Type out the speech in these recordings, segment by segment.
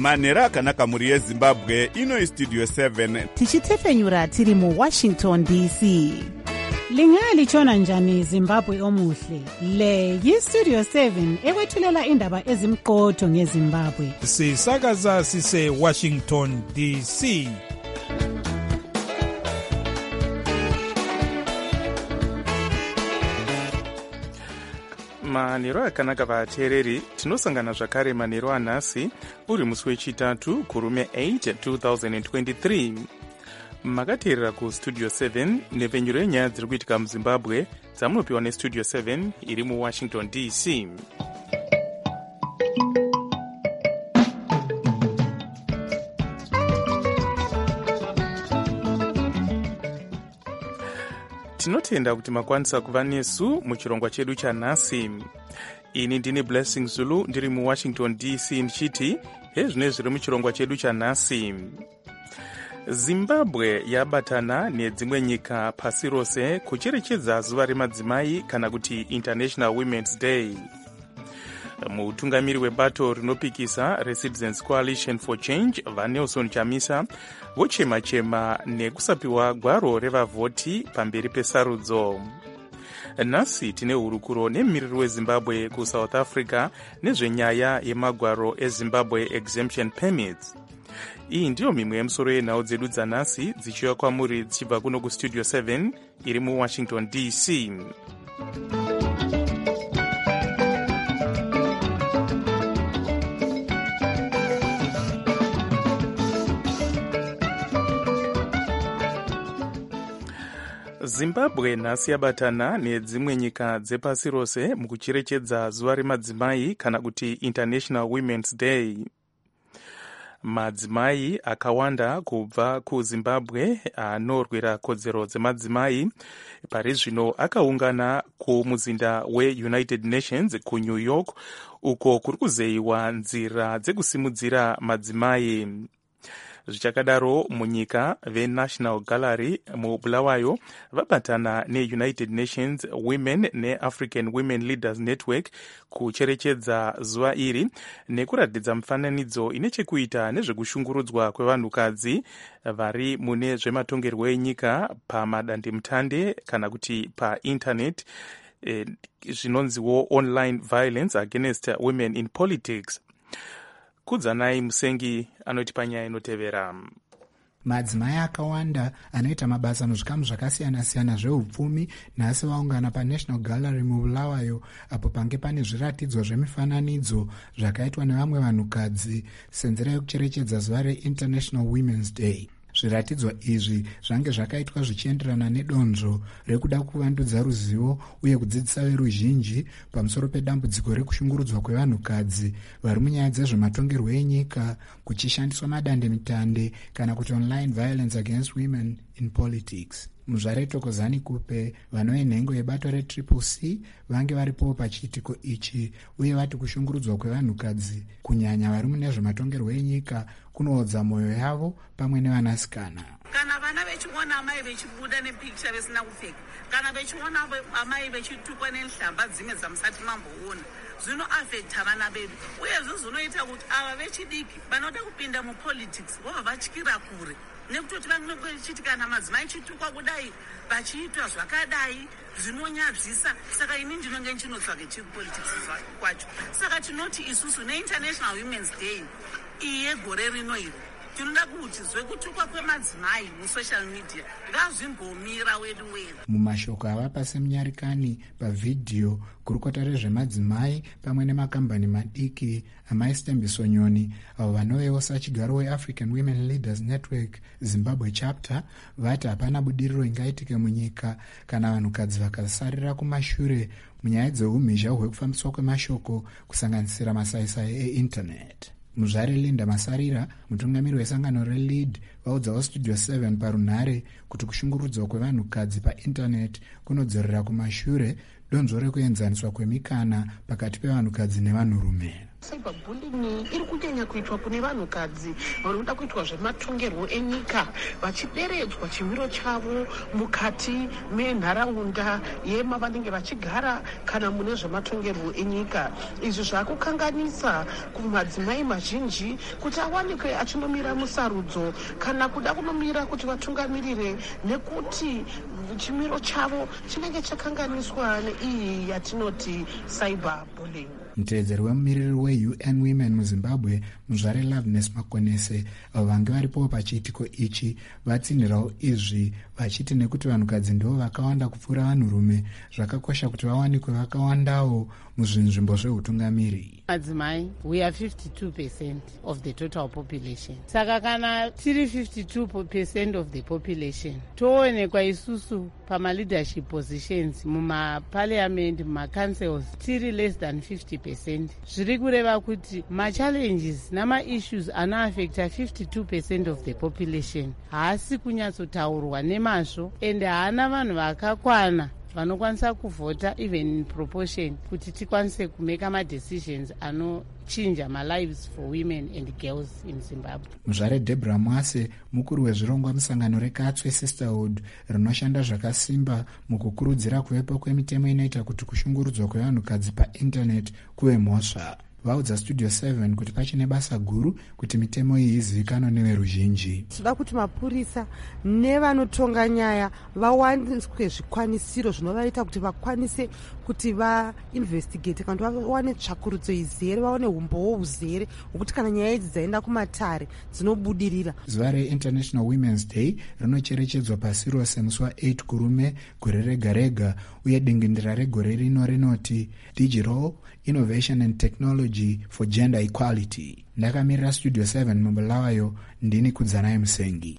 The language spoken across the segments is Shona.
manhero akanaka mhuri yezimbabwe. Ino istudio 7 tichitefenyura tiri muWashington DC. Lingalitshona njani Zimbabwe omuhle? Le yistudio 7 ekwethulela indaba ezimqotho ngeZimbabwe. Sisakaza sise Washington DC. Manhero akanaka vateereri, tinosangana zvakare manhero anhasi uri musi wechitatu kurume 8 2023. Makateerera kustudio 7 nepfenyuro yenyaya dziri kuitika muZimbabwe dzamunopiwa nestudio 7 iri muWashington DC. Tinotenda kuti makwanisa kuva nesu muchirongwa chedu chanhasi. Ini ndine Blessing Zulu ndiri muWashington DC ndichiti hezvino zviri muchirongwa chedu chanhasi. Zimbabwe yabatana nedzimwe nyika pasi rose kucherechedza zuva remadzimai kana kuti International Women's Day. Mutungamiri webato rinopikisa reCitizens Coalition for Change vaNelson Chamisa vochema-chema nekusapiwa gwaro revavhoti pamberi pesarudzo. Nhasi tine hurukuro nemumiriri weZimbabwe kuSouth Africa nezvenyaya yemagwaro eZimbabwe Exemption Permits. Iyi ndiyo mimwe yemusoro yenhau dzedu dzanhasi dzichiuya kwamuri dzichibva kuno kustudio 7 iri muWashington DC. Zimbabwe nhasi yabatana nedzimwe nyika dzepasi rose mukucherechedza zuva remadzimai kana kuti International Women's Day. Madzimai akawanda kubva kuZimbabwe anorwira kodzero dzemadzimai pari zvino akaungana kumuzinda weUnited Nations kuNew York uko kuri kuzeyiwa nzira dzekusimudzira madzimai. Zvichakadaro munyika veNational Gallery muBulawayo vabatana neUnited Nations Women neAfrican Women Leaders Network kucherechedza zuva iri nekuratidza mufananidzo ine chekuita nezvekushungurudzwa kwevanhukadzi vari mune zvematongerwo enyika pamadandemutande kana kuti painternet, zvinonziwo online violence against women in politics. Kudzanai Musengi anoti panyaya inotevera. Madzimai akawanda anoita mabasa muzvikamu zvakasiyana-siyana zveupfumi nhasi vaungana paNational Gallery muBulawayo apo pange pane zviratidzo zvemifananidzo zvakaitwa nevamwe vanhukadzi senzira yekucherechedza zuva reInternational Women's Day. Zviratidzo izvi zvange zvakaitwa zvichienderana nedonzvo rekuda kuvandudza ruzivo uye kudzidzisa veruzhinji pamusoro pedambudziko rekushungurudzwa kwevanhukadzi vari munyaya dzezvematongerwo enyika kuchishandiswa madandemutande kana kuti online violence against women in politics. Muzvare Tokozani Kupe vanoenhengo yebato reCCC vange varipo pachiitiko ichi uye vati kushungurudzwa kwevanhukadzi kunyanya vari mune zvematongerwo enyika kunoodza mwoyo yavo pamwe nevanasikana. Kana vana vechiona amai vechibuda nepikicha vesina kupfeka, kana vechiona amai vechitukwa nenhlamba dzimwe dzamusati mamboona, zvinoafekta vana vedu uye zvinoita kuti ava vechidiki vanoda kupinda mupolitics vova vatyira kure nekutoti vanongechiti kana madzimai chitukwa kudai vachiitwa zvakadai zvinonyadzisa. Saka ini ndinonge ndinotsvake chipolitics kwacho. Saka tinoti isusu neInternational Women's Day iye gore rino iri tinoda kuti zvekutukwa kwemadzimai musocial media ngazvimbomira wedu. Mumashoko avapa semunyarikani pavhidhiyo gurukota rezvemadzimai pamwe nemakambani madiki amaistembiso nyoni avo vanovewo sachigaro weAfrican Women Leaders Network Zimbabwe chapter vati hapana budiriro ingaitike munyika kana vanhukadzi vakasarira kumashure munyaya dzeumhizha hwekufambiswa kwemashoko kusanganisira masaisai einternet. Muzvare Linda Masarira, mutungamiri wesangano reLead, vaudzawo Studio 7 parunhare kuti kushungurudzwa kwevanhukadzi painternet kunodzorera kumashure donzvo rekuenzaniswa kwemikana pakati pevanhukadzi nevanhurume. Cyberbullying iri kunyanya kuitwa kune vanhukadzi vanoda kuitwa zvematongerwo enyika vachideredzwa chimiro chavo mukati menharaunda yemavanenge vachigara kana mune zvematongerwo enyika. Izvi zvakukanganisa kumadzimai mazhinji kuti awanikwe achinomira musarudzo kana kuda kunomira kuti vatungamirire nekuti chimiro chavo chinenge chakanganiswa neiyi yatinoti cyberbullying. Mutevedzeri wemumiriri weUN Women muZimbabwe muzvare Loveness Makonese vange varipo pachiitiko ichi vatsinhirawo izvi vachiti nekuti vanhukadzi ndivo vakawanda kupfuura vanhurume zvakakosha kuti vawanikwe vakawandawo muzvinzvimbo zveutungamiri. Madzimai, we are 52% of the total population. Saka kana tiri 52% of the population, toonekwa isusu pama-leadership positions muma-parliament, muma-councils, tiri less than 50%. Zviri kureva kuti ma-challenges nama-issues anoaffecta 52% of the population haasi kunyatsotaurwa nemazvo ende haana vanhu vakakwana vanokwanisa kuvhota even in proportion kuti tikwanise kumeka ma-decisions anochinja ma-lives for women and girls in Zimbabwe. Muzvare Deborah Mwase mukuru wezvirongwa musangano reKatswe Sisterhood rinoshanda zvakasimba mukukurudzira kuvepo kwemitemo inoita kuti kushungurudzwa kwevanhukadzi paindaneti kuve mhosva. Vaudza Studio 7 kuti pachine basa guru kuti mitemo iyi izivikanwe neveruzhinji. Tinoda kuti mapurisa nevanotonga nyaya vawaniswe zvikwanisiro zvinovaita kuti vakwanise kuti vainvestigate kana kuti vawane tsvakurudzo izere, vaone umbowo uzere hwekuti kana nyaya idzi dzaenda kumatare dzinobudirira. Zuva reInternational Women's Day rinocherechedzwa pasi rose musi wa8 kurume gore rega rega, uye dingindira regore rino rinoti Digital Innovation and Technology for Gender Equality. Ndakamirira Studio 7 mubulawayo, ndini Kudzanai Musengi.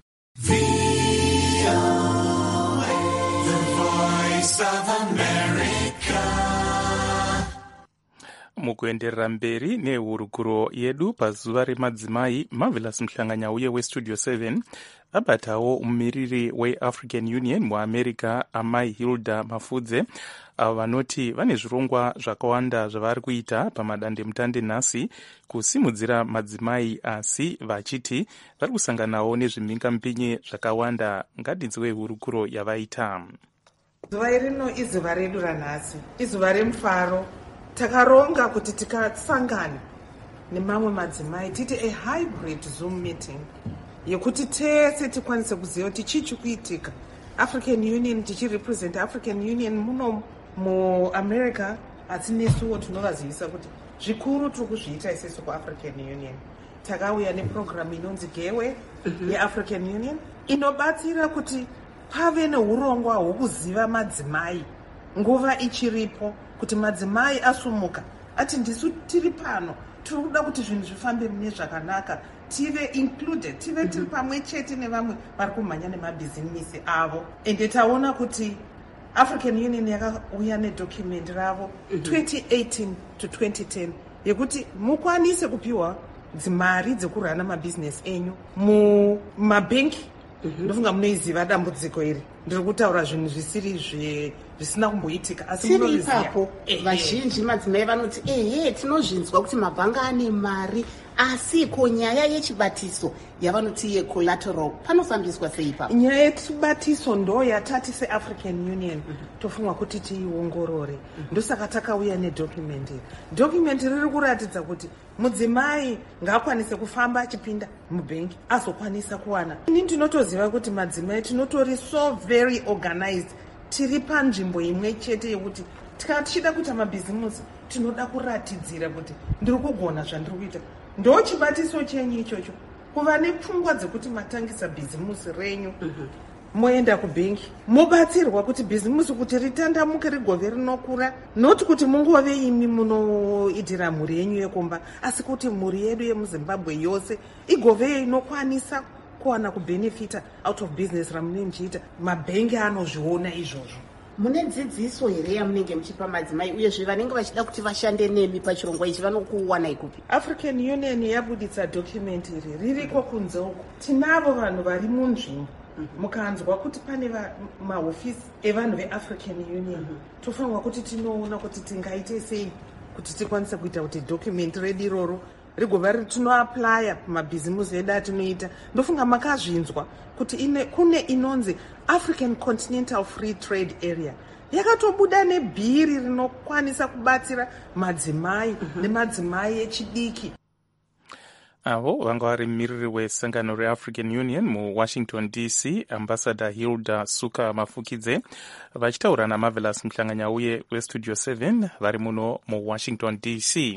Mukuenderera mberi nehurukuro yedu pazuva remadzimai, Marvelous Mhlanganya uye weStudio 7 abatawo mumiriri weAfrican Union muAmerica amai Hilda Mafudze, avo vanoti vane zvirongwa zvakawanda zvavari kuita pamadandemutande nhasi kusimudzira madzimai, asi vachiti vari kusanganawo nezvimhingamupinyi zvakawanda. Ngadinzwe hurukuro yavaita. Zuva irino izuva redu ranhasi, izuva remufaro. Takaronga kuti tikasangana nemamwe madzimai titi a hybrid Zoom meeting yekuti tese tikwanise kuziva kuti chichi kuitika. African Union tichirepresent African Union muno muAmerica, asi nesuwo tinovazivisa kuti zvikuru tiri kuzviita isusu kuAfrican Union. Takauya neprogramu inonzi Gewe yeAfrican Union inobatsira kuti pave neurongwa hwokuziva madzimai nguva ichiripo, kuti madzimai asumuka ati ndisu tiri pano, tiri kuda kuti zvinhu zvifambe mune zvakanaka, tive included, tive tiri pamwe chete nevamwe vari kumhanya nemabhizinisi avo. Ende taona kuti African Union yakauya nedocument ravo 2018 to 2010 yekuti mukwanise kupiwa dzimari dzekurana mabhizinesi enyu mumabhenki. Ndofunga munoiziva dambudziko iri. Ndiri kutaura zvinhu zvisina kumboitika, asi tiri ipapo vazhinji madzimai vanoti tinozvinzwa kuti mabhanga ane mari, asi ko nyaya yechibatiso yavanoti yecollateral panofambiswa sei ipapo? Nyaya yechibatiso ndo yatati seAfrican Union tofunga kuti tiiongorore. Ndosaka takauya nedocument iri. Document riri kuratidza kuti mudzimai ngaakwanise kufamba achipinda mubhenki azokwanisa kuwana. Ini ndinotoziva kuti madzimai tinotori so very organized, tiri panzvimbo imwe chete yekuti tichida kuita mabhizimusi tinoda kuratidzira kuti ndiri kugona zvandiri kuita. Ndo chibatiso chenyu ichocho, kuva nepfungwa dzekuti matangisa bhizimusi renyu moenda kubhenki mobatsirwa kuti bhizimusi kuti ritandamuke rigove rinokura, noti kuti mungove imi munoitira mhuri yenyu yekumba, asi kuti mhuri yedu yemuZimbabwe yose igove inokwanisa kuwana kubenefita out of business ramunenge muchiita. Mabhengi anozviona izvozvo. Mune dzidziso here yamunenge muchipa madzimai, uyezve vanenge vachida kuti vashande nemi pachirongwa ichi vanokuwanai kupi? African Union yabuditsa document iri ririko kunze uko. Tinavo vanhu vari munzvimbo. Mukanzwa kuti pane mahofisi evanhu veAfrican Union, tofanirwa kuti tinoona kuti tingaite sei kuti tikwanise kuita kuti document redu iroro rigova tinoaplya pamabhizimusi edu atinoita. Ndofunga makazvinzwa kuti kune inonzi African Continental Free Trade Area yakatobuda nebhiri rinokwanisa kubatsira madzimai nemadzimai echidiki. Avo vanga vari mumiriri wesangano reAfrican Union muWashington DC, Ambassador Hilda Suka Mafukidze, vachitaura naMarvelous Mhlanganya uye weStudio 7 vari muno muWashington DC.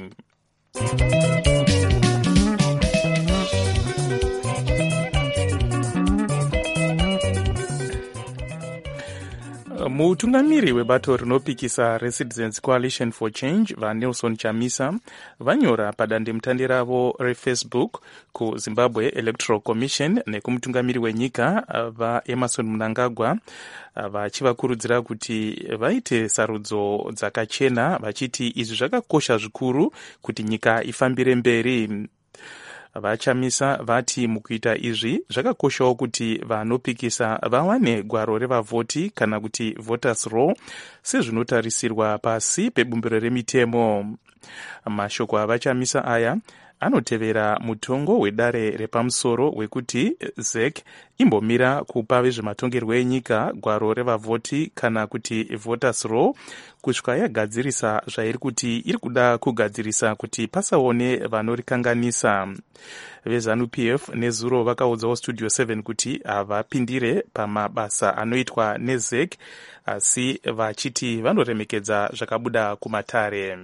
Mutungamiri webato rinopikisa reCitizens Coalition for Change vaNelson Chamisa vanyora padandemutande ravo reFacebook kuZimbabwe Electoral Commission nekumutungamiri wenyika vaEmerson Mnangagwa vachivakurudzira kuti vaite sarudzo dzakachena, vachiti izvi zvakakosha zvikuru kuti nyika ifambire mberi. Vachamisa vati mukuita izvi zvakakoshawo kuti vanopikisa vawane gwaro revavhoti kana kuti voters roll sezvinotarisirwa pasi pebumbiro remitemo. Mashoko avachamisa aya anotevera mutongo wedare repamusoro wekuti ZEC imbomira kupa vezvematongerwo enyika gwaro revavhoti kana kuti voters roll kusvika yagadzirisa zvairi kuti iri kuda kugadzirisa kuti pasaone vanorikanganisa. VeZANU-PF nezuro vakaudzawo Studio 7 kuti havapindire pamabasa anoitwa neZEC asi vachiti vanoremekedza zvakabuda kumatare.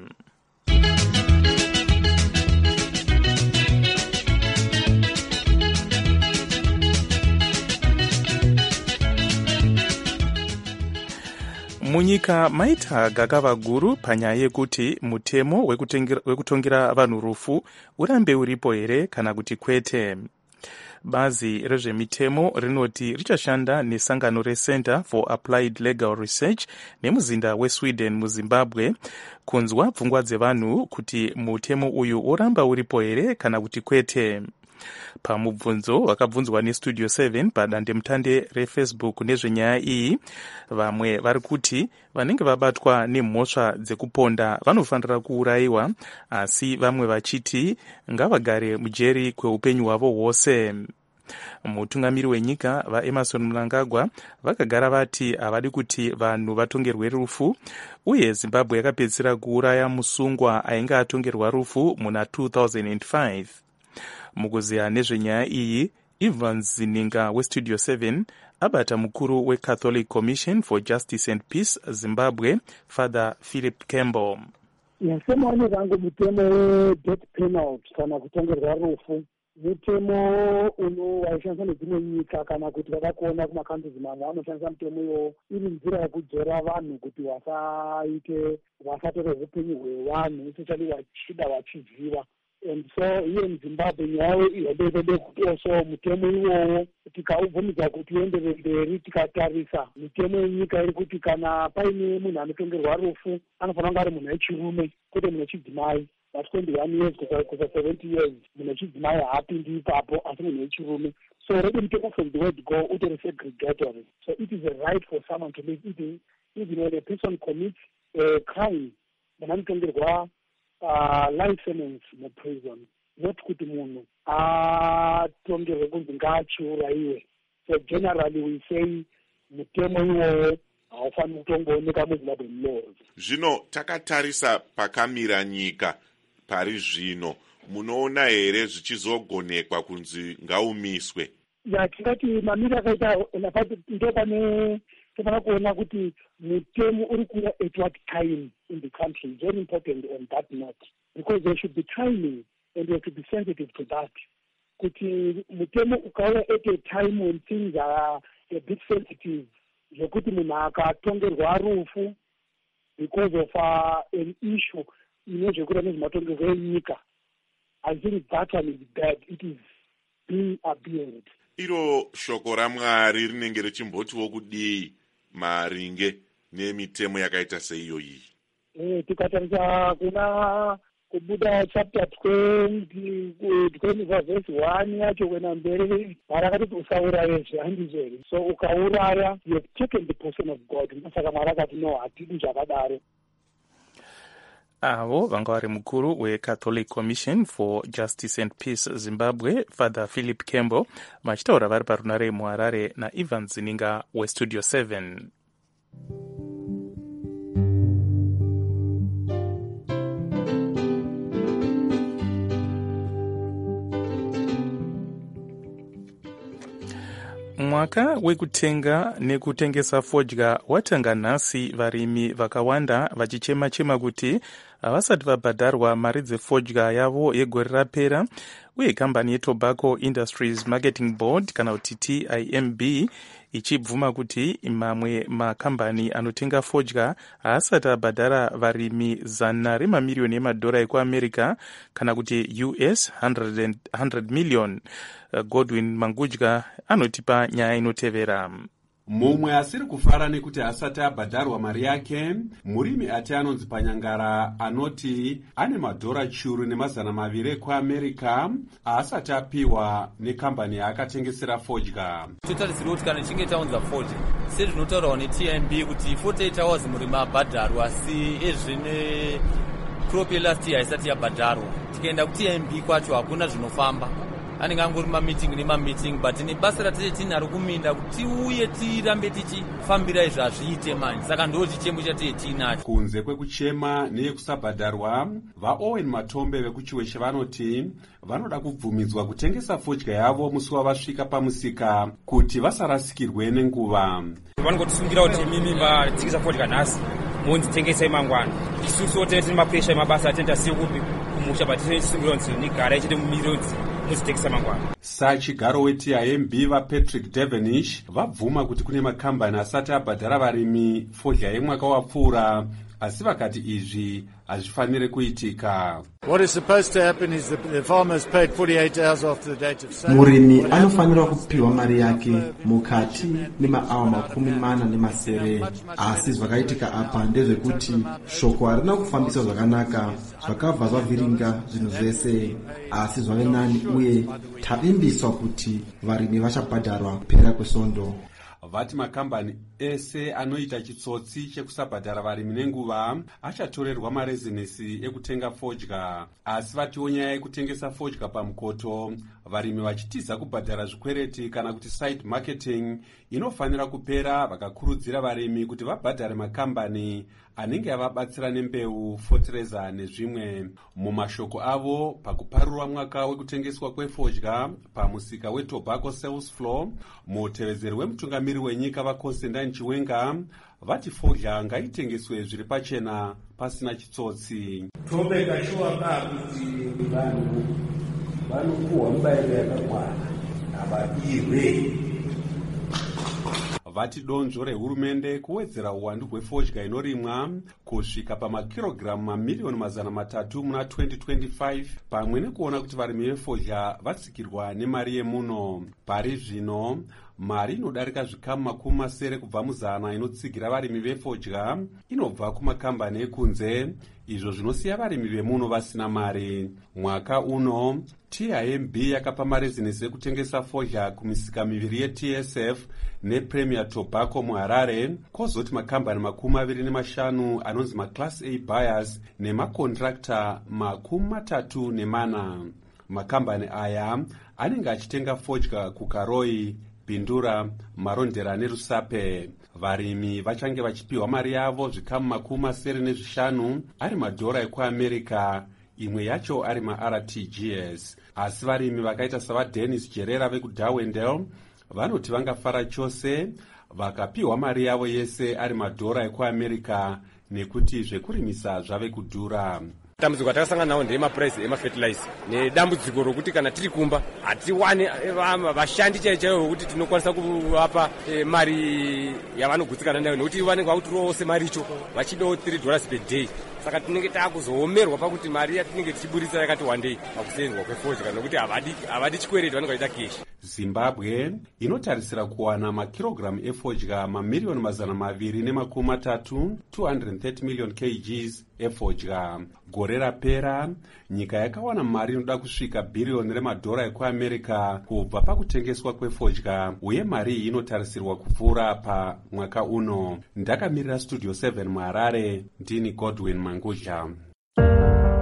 Munyika maita gakava guru panyaya yekuti mutemo wekutongira vanhu rufu urambe uripo here kana kuti kwete. Bazi rezvemitemo rinoti richashanda nesangano reCenter for Applied Legal Research nemuzinda weSweden muZimbabwe kunzwa pfungwa dzevanhu kuti mutemo uyu uramba uripo here kana kuti kwete. Pamubvunzo wakabvunzwa neStudio 7 padandemutande reFacebook nezvenyaya iyi, vamwe vari kuti vanenge vabatwa nemhosva dzekuponda vanofanira kuurayiwa, asi vamwe vachiti ngavagare mujeri kweupenyu hwavo hwose. Mutungamiri wenyika vaEmerson Mnangagwa vakagara vati havadi kuti vanhu vatongerwe rufu, uye Zimbabwe yakapedzisira kuuraya musungwa ainge atongerwa rufu muna 2005. Mukuziya nezvenyaya iyi, Ivan Zininga weStudio 7 abata mukuru weCatholic Commission for Justice and Peace Zimbabwe, Father Philip Campbell. Semaone zangu mutemo we-death penalty kana kutongerwa rufu mutemo waishandiswa nedzimwe nyika, kana kuti vakakuona kumakandizi mamwe vanoshandisa mutemo iwo iri nzira yekudzora vanhu kuti vasatore upenyu hwevanhu especially vachida vachiziva. And so here in Zimbabwe nyayo ihobebebe kuti also mutemo iwowo tikaubvumidza kuti uendere mberi tikatarisa mitemo yenyika iri kuti kana paine munhu anotongerwa rufu anofanira kunge ari munhu wechirume kwete munhu wechidzimai. But 21 years kusa 70 years munhu wechidzimai haapindi ipapo asi munhu wechirume. So already mutemo from the word go utori segregatory. So it is a right for someone to live even when a person commits a crime munhu anotongerwa life sentence muprison, not kuti munhu atongerwe kunzi ngaachiurayiwe. So generally we say mutemo iwowo haufaniri kutongooneka muZimbabwe laws. Zvino takatarisa pakamira nyika pari zvino, munoona here zvichizogonekwa kunzi ngaumiswe? Tingati mamira akaita napati ndopane tofanira kuona kuti mutemo uri kuuya at what time in the country is very important on that note, because there should be timing and we have to be sensitive to that. Kuti mutemo ukauya at a time when things are a bit sensitive, zvekuti munhu akatongerwa rufu because of an issue ine zvekuita nezvematongerwo enyika, I think that one is bad. It is being abused. Iro shoko raMwari rinenge richimbotiwo kudii maringe nemitemo yakaita seiyoyi? Tikatarisa kuna kubuda chapter 20 verse 1 yacho kwena mberi varakati usauraye handizveri. So ukauraya you have taken the person of God. Saka Mwari akati no, hatidi zvakadaro. avo vanga vari mukuru weCatholic Commission for Justice and Peace Zimbabwe, Father Philip Campbell, vachitaura vari parunare muHarare naIvan Zininga weStudio 7. Mwaka wekutenga nekutengesa fodya watanga nhasi, varimi vakawanda vachichema-chema kuti havasati vabhadharwa mari dzefodya yavo yegore rapera, uye kambani yeTobacco Industries Marketing Board kana kuti TIMB ichibvuma kuti mamwe makambani anotenga fodya haasati abhadhara varimi $100 mamiliyoni ekuAmerica kana kuti US 100 million. Godwin Mangudya anotipa nyaya inotevera. Mumwe asiri kufara nekuti asati abhadharwa mari yake, murimi ati anonzi Panyangara anoti ane madhora chiuru ne200 ekuAmerica asati apiwa nekambani yaakatengesera fodya. Totarisira kuti kana tichinge taunza fodya, sezvinotaurwa neTMB kuti 48 hours murimi abhadharwa, asi ezvine crop last year haisati yabhadharwa. Tikaenda kuTMB kwacho hakuna zvinofamba. Anenge angori mameeting but ni basa ratinaro kuminda kuti uye tirambe tichifambira izvo hazviite manje, saka ndo chichemo chatee tinacho. Kunze kwekuchema neyekusabhadharwa, vaOwen Matombe vekuchiweshe vanoti vanoda kubvumidzwa kutengesa fodya yavo musi wavasvika pamusika kuti vasarasikirwe nenguva. Vanogotisungira kuti mimi vatengesa fodya nhasi munzi tengesai mangwana, isusu tine tine mapesha emabasa atenda siyo kupi kumusha but tine chisungira kuti nigara ichite mumirodzi muzitekesa mangwana. Sachigaro weTIMB vaPatrick Devenish vabvuma kuti kune makambani asati abhadhara varimi fodya yemwaka wapfuura, asi vakati izvi hazvifanire kuitika. Murimi anofanira kupiwa mari yake mukati nemaawa 47, asi zvakaitika apa ndezvekuti shoko harina kufambisa zvakanaka, zvakabva zvavhiringa zvinhu zvese, asi zvave nani uye tavimbiswa kuti varimi vachabhadharwa pera kwesvondo. Vati makambani ese anoita chitsotsi chekusabhadhara varimi nenguva achatorerwa marezinesi ekutenga fodya, asi vatiwo nyaya yekutengesa fodya pamukoto, varimi vachitiza kubhadhara zvikwereti kana kuti side marketing inofanira kupera, vakakurudzira varimi kuti vabhadhare makambani anenge avabatsira nembeu, fotereza nezvimwe. Mumashoko avo pakuparura mwaka wekutengeswa kwefodya pamusika weTobacco Sales Floor, mutevezeri wemutungamiri wenyika vaConstantine Chiwenga vati fodya ngaitengeswe zviri pachena pasina chitsotsi. Tobeka shuwa kuti vanhu vanopuwa mubayiro yakakwana ababirwe. Vati donzvo rehurumende kuwedzera uwandu hwefodya inorimwa kusvika pamakirogiramu mamiliyoni 300 muna 2025, pamwe nekuona kuti varimi vefodya vatsikirwa nemari yemuno. Pari zvino mari inodarika zvikamu 70 kubva mu100 inotsigira varimi vefodya inobva kumakambani ekunze, izvo zvinosiya varimi vemuno vasina mari. Mwaka uno TIMB yakapa marezinesi ekutengesa fodya kumisika miviri yeTSF nePremier Tobacco muHarare, kozoti makambani 25 anonzi maClass A buyers nemakontrakta 34. Makambani aya anenge achitenga fodya kuKaroi, Bindura, Marondera neRusape. Varimi vachange vachipiwa mari yavo zvikamu 75 ari madhora ekuAmerica, imwe yacho ari maRTGS. Asi varimi vakaita savaDennis Jerera vekuDarwendale vanoti vangafara chose vakapiwa mari yavo yese ari madhora ekuAmerica, nekuti zvekurimisa zvave kudhura. Dambudziko ratakasangana nawo ndeemapuraisi emafertilizer nedambudziko rokuti kana tiri kumba hatiwane vashandi chaivo kuti tinokwanisa kuvapa mari yavanogutsikana nayo, nekuti vanenge vakutirowo wose mari icho vachidawo $3 per day. Saka tinenge taakuzoomerwa pakuti mari yatinenge tichiburisa yakati wandei pakusenzwa kwefodya, nokuti havadi chikwereti, vanenge vachida keshi. Zimbabwe inotarisira kuwana makirogiramu efodya mamiliyoni 230, 230 million kgs efodya. Gore rapera nyika yakawana mari inoda kusvika $1 billion ekuAmerica kubva pakutengeswa kwefodya, uye mari iyi inotarisirwa kupfuura pa mwaka uno. Ndakamirira Studio 7 muHarare, ndini Godwin Mangudya.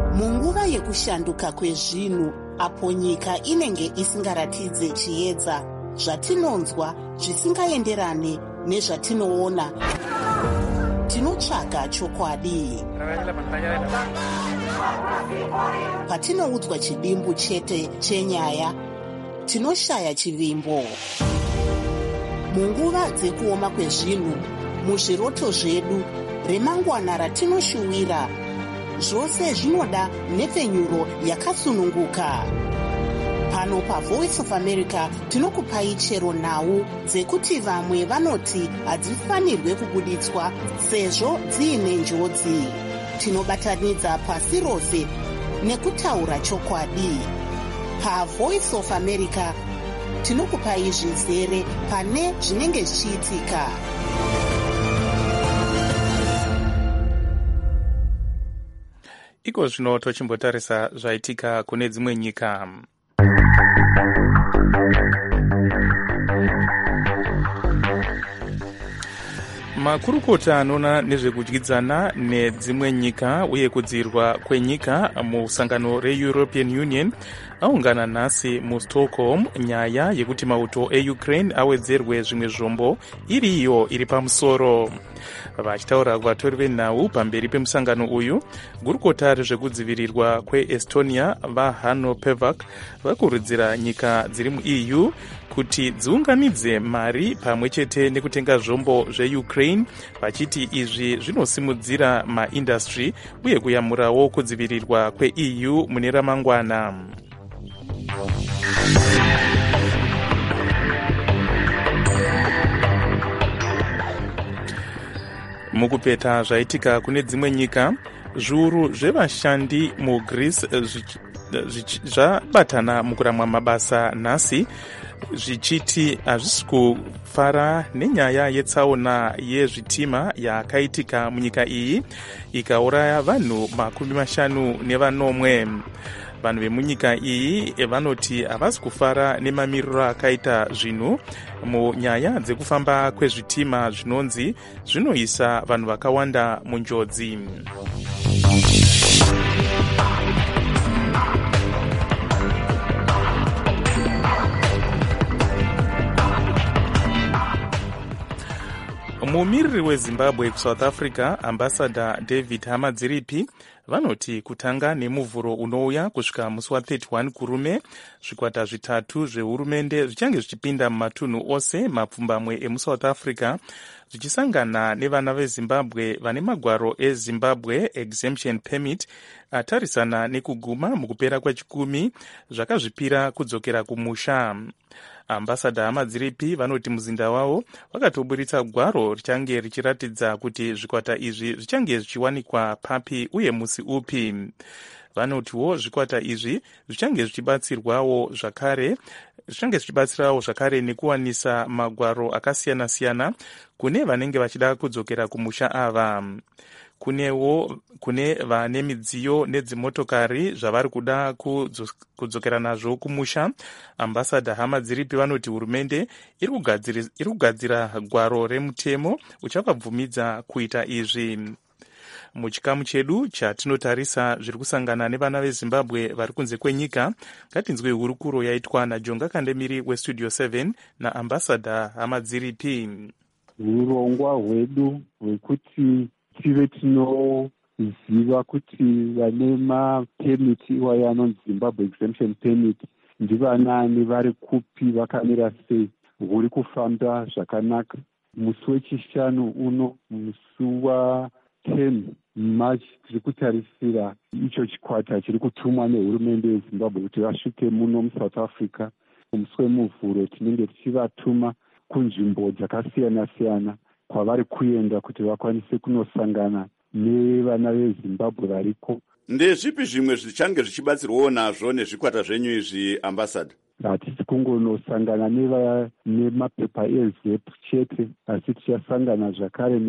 munguva yekushanduka kwezvinhu apo nyika inenge isingaratidze chiedza, zvatinonzwa zvisingaenderane nezvatinoona, tinotsvaga chokwadi. Patinoudzwa chidimbu chete chenyaya, tinoshaya chivimbo. Munguva dzekuoma kwezvinhu, muzviroto zvedu, remangwana ratinoshuwira, zvose zvinoda nhepfenyuro yakasununguka. Pano paVoice of America tinokupai chero nhau dzekuti vamwe vanoti hadzifanirwe kubuditswa sezvo dziine njodzi. Tinobatanidza pasi rose nekutaura chokwadi. PaVoice of America tinokupai zvizere pane zvinenge zvichiitika. Iko zvino tochimbotarisa zvaitika kune dzimwe nyika. Makurukota anoona nezvekudyidzana nedzimwe nyika uye kudzirwa kwenyika musangano reEuropean Union aungana nhasi muStockholm nyaya yekuti mauto eUkraine awedzerwe zvimwe zvombo iriyo iri pamusoro. Vachitaura kuvatori venhau pamberi pemusangano uyu, gurukota rezvekudzivirirwa kweEstonia vaHanno Pevak vakurudzira nyika dziri muEU kuti dziunganidze mari pamwe chete nekutenga zvombo zveUkraine, vachiti izvi zvinosimudzira maindastry uye kuyamurawo kudzivirirwa kweEU mune ramangwana. Mukupeta zvaitika kune dzimwe nyika, zviuru zvevashandi muGreece zvabatana mukuramwa mabasa nhasi, zvichiti hazvisi kufara nenyaya yetsaona yezvitima yakaitika munyika iyi ikauraya vanhu 50. Vanhu vemunyika iyi vanoti havasi kufara nemamiriro akaita zvinhu munyaya dzekufamba kwezvitima zvinonzi zvinoisa vanhu vakawanda munjodzi. Mumiriri weZimbabwe kuSouth Africa, Ambassador David Hamadziripi, vanoti kutanga nemuvhuro unouya kusvika musi wa31 kurume, zvikwata zvitatu zvehurumende zvichange zvichipinda mumatunhu ose mapfumbamwe emuSouth Africa, zvichisangana nevana veZimbabwe vane magwaro eZimbabwe Exemption Permit atarisana nekuguma mukupera kwechikumi zvakazvipira kudzokera kumusha. Ambassador Hamadziripi vanoti muzinda wavo vakatoburitsa gwaro richange richiratidza kuti zvikwata izvi zvichange zvichiwanikwa papi uye musi upi. Vanotiwo zvikwata izvi zvichange zvichibatsirawo zvakare nekuwanisa magwaro akasiyana-siyana kune vanenge vachida kudzokera kumusha ava. Kune vane midziyo nedzimotokari zvavari kuda kudzokera nazvo kumusha, Ambassador Hamadziripi vanoti hurumende iri kugadzira gwaro remutemo uchavabvumidza kuita izvi. Muchikamu chedu chatinotarisa zviri kusangana nevana veZimbabwe vari kunze kwenyika, ngatinzwe hurukuro yaitwa naJonga Kandemiri weStudio 7 naAmbassador Hamadziripi. Urongwa hwedu hwekuti tive tinoziva kuti vane mapemiti iwayo anonzi Zimbabwe Exemption Permit ndivanani, vari kupi, vakamira sei, huri kufamba zvakanaka. Musi wechishanu uno, musi wa10 March, tiri kutarisira icho chikwata chiri kutumwa nehurumende yeZimbabwe kuti vasvike muno muSouth Africa. Musi wemuvhuro tinenge tichivatuma kunzvimbo dzakasiyana-siyana kwavari kuenda kuti vakwanise kunosangana nevana veZimbabwe variko. Ndezvipi zvimwe zvichange zvichibatsirwawo nazvo nezvikwata zvenyu izvi, Ambassador? Hatisi kungonosangana nemapepa eZEP chete, asi tichasangana zvakare navo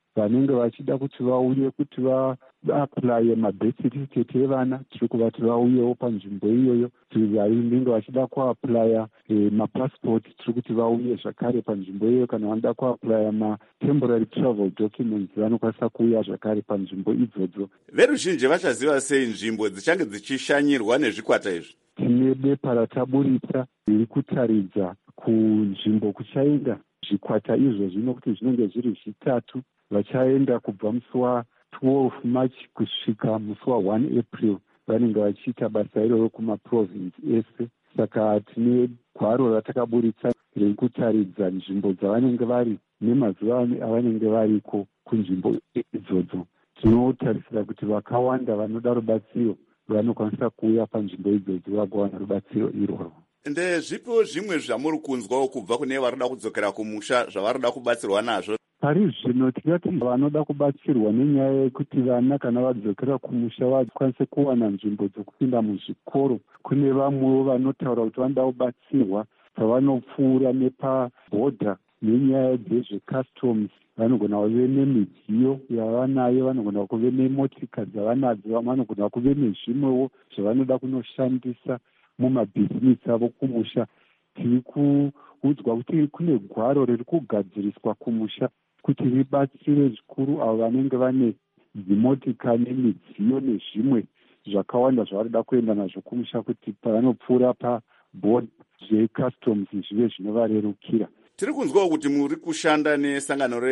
vanenge vachida kuti vauye kuti vaaplaye mabirth certificate evana, tiri kuvati vauyewo panzvimbo iyoyo. Vanenge vachida kuaplaya mapassport, tiri kuti vauye zvakare panzvimbo iyoyo. Kana vanoda kuaplaya matemporary travel documents, vanokwanisa kuuya zvakare panzvimbo idzodzo. Veruzhinji vachaziva sei nzvimbo dzichange dzichishanyirwa nezvikwata izvi? Tine bepa rataburitsa riri kutaridza kunzvimbo kuchaenda zvikwata izvozvi, nokuti zvinenge zviri zvitatu. Vachaenda kubva musi wa12 March kusvika musi wa1 April, vanenge vachiita basa iroro kumaprovince ese. Saka tine gwaro ratakaburitsa riri kutaridza nzvimbo dzavanenge vari nemazuva avanenge variko kunzvimbo idzodzo. Tinotarisira kuti vakawanda vanoda rubatsiro vanokwanisa kuuya panzvimbo idzodzo vagowana rubatsiro iroro. Ndezvipo zvimwe zvamuri kunzwawo kubva kune varida kudzokera kumusha zvavarida kubatsirwa nazvo? Pari zvino tingati vanoda kubatsirwa nenyaya yekuti vana kana vadzokera kumusha vakwanise kuwana nzvimbo dzokupinda muzvikoro. Kune vamwewo vanotaura kuti vanoda kubatsirwa pavanopfuura nepabhodha nenyaya dzezvecustoms. Vanogona kuve nemidziyo yavanayo, vanogona kuve nemotika dzavanadzo, vanogona kuve nezvimwewo zvavanoda kunoshandisa mumabhizinisi avo kumusha. Tiri kuudzwa kuti kune gwaro riri kugadziriswa kumusha kuti ribatsire zvikuru avo vanenge vane dzimotika nemidziyo nezvimwe zvakawanda zvavanoda kuenda nazvo kumusha, kuti pavanopfuura pabhodha zvecustoms zvive zvinovarerukira. Tiri kunzwawo kuti muri kushanda nesangano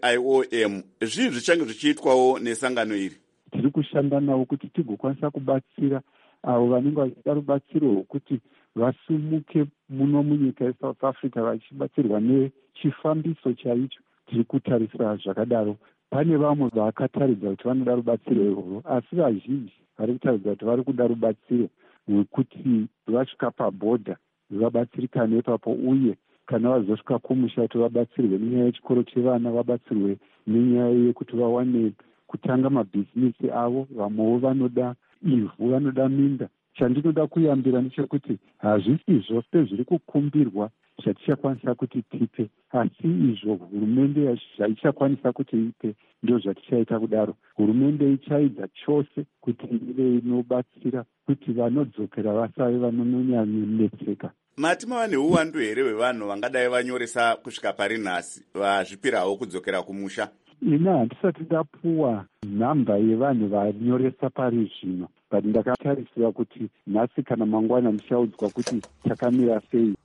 reIOM. Zvii zvichange zvichiitwawo nesangano iri? Tiri kushanda navo kuti tigokwanisa kubatsira avo vanenge vachida rubatsiro rwokuti vasumuke muno munyika yeSouth Africa vachibatsirwa nechifambiso chaicho. Tiri kutarisira zvakadaro. Pane vamwe vakataridza kuti vanoda rubatsiro irworwo, asi vazhinji vari kutaridza kuti vari kuda rubatsiro rwekuti vasvika pabhodha vabatsirikane ipapo, uye kana vazosvika kumusha kuti vabatsirwe nenyaya yechikoro chevana, vabatsirwe nenyaya yekuti vawane kutanga mabhizinisi avo. Vamwewo vanoda ivhu, vanoda minda. Chandinoda kuyambira ndechekuti hazvisi zvose zviri kukumbirwa zvatichakwanisa kuti tipe, asi izvo hurumende zvaichakwanisa kuti ipe ndio zvatichaita kudaro. Hurumende ichaidza chose kuti ive inobatsira kuti vanodzokera vasave vanonyanyanetseka. Mati mava neuwandu here hwevanhu vangadai vanyoresa kusvika pari nhasi vazvipirawo kudzokera kumusha? Ina handisati ndapuwa nhamba yevanhu vanyoresa pari zvino, but ndakatarisira kuti nhasi kana mangwana ndichaudzwa kuti chakamira sei.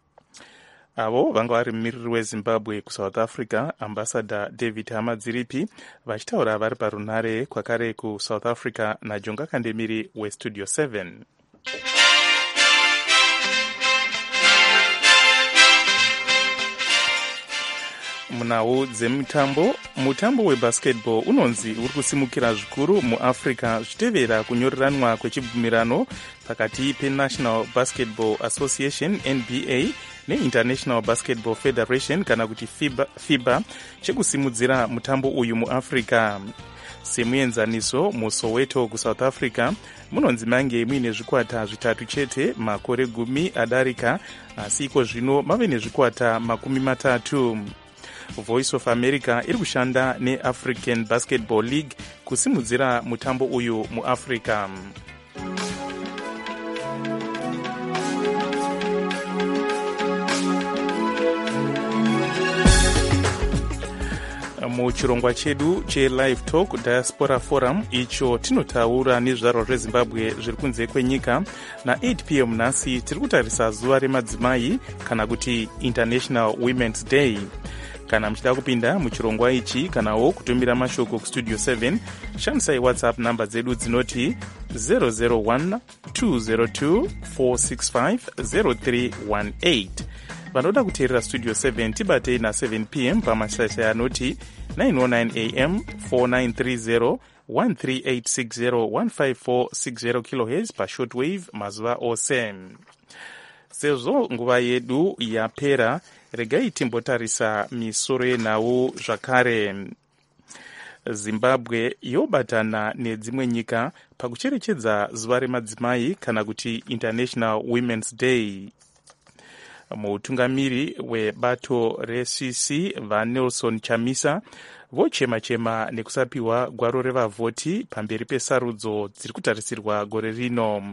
Avo vanga vari mumiriri weZimbabwe kuSouth Africa, Ambassador David Hamadziripi, vachitaura vari parunhare kwakare kuSouth Africa naJonga Kandemiri weStudio 7. Munhau dzemutambo, mutambo webasketball unonzi uri kusimukira zvikuru muAfrica zvichitevera kunyoreranwa kwechibvumirano pakati peNational Basketball Association NBA neInternational Basketball Federation kana kuti FIBA chekusimudzira mutambo uyu muAfrica. Semuenzaniso muSoweto kuSouth Africa munonzi mange muine zvikwata zvitatu chete makore 10 adarika, asi iko zvino mave nezvikwata 30. Voice of America iri kushanda neAfrican Basketball League kusimudzira mutambo uyu muAfrica. Muchirongwa chedu cheLive Talk Diaspora Forum, icho tinotaura nezvizvarwa zveZimbabwe zviri kunze kwenyika, na 8 p.m. nhasi tiri kutarisa zuva remadzimai kana kuti International Women's Day. Kana muchida kupinda muchirongwa ichi kanawo kutumira mashoko kuStudio 7, shandisai WhatsApp namba dzedu dzinoti 001 202 465 0318. Vanoda kuteerera Studio 7 tibatei na7 p.m. pamasasa anoti 909 am 4930 13860 15460 kHz pashortwave mazuva ose. Sezvo nguva yedu yapera, regai timbotarisa misoro yenhau zvakare. Zimbabwe yobatana nedzimwe nyika pakucherechedza zuva remadzimai kana kuti International Women's Day. Mutungamiri webato reCC vaNelson Chamisa vochema-chema nekusapiwa gwaro revavhoti pamberi pesarudzo dziri kutarisirwa gore rino.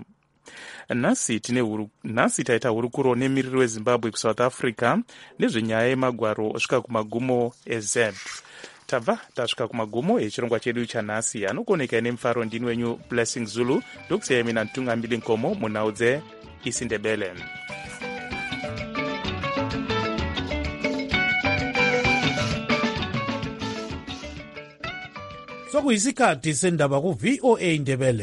Nhasi taita hurukuro nemiriri wezimbabwe kusouth africa nezvenyaya yemagwaro osvika kumagumo ezeb. tabva tasvika kumagumo echirongwa chedu chanhasi. anokoneka nemufaro ndini wenyu Blessing Zulu ndokusiyai mina ntungamiri nkomo munhau dzeIsindebele. sokuyisikhathi sendaba ku VOA Ndebele.